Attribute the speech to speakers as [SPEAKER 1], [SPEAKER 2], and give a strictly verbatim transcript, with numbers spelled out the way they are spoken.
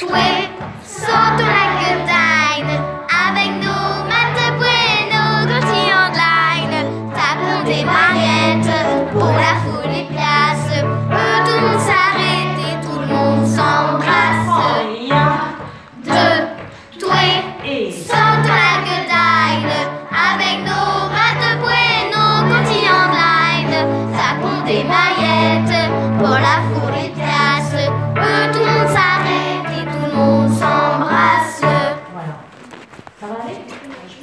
[SPEAKER 1] Toué, sautons la gueule avec nos maths bueno, continuons de line. Tapons des mariettes pour la foule et place. Euh, tout le monde s'arrête et tout le monde s'embrasse. Deux, toué, sautons la gueule avec nos maths bueno, continuons de line. Tapons des mariettes pour la foule et place.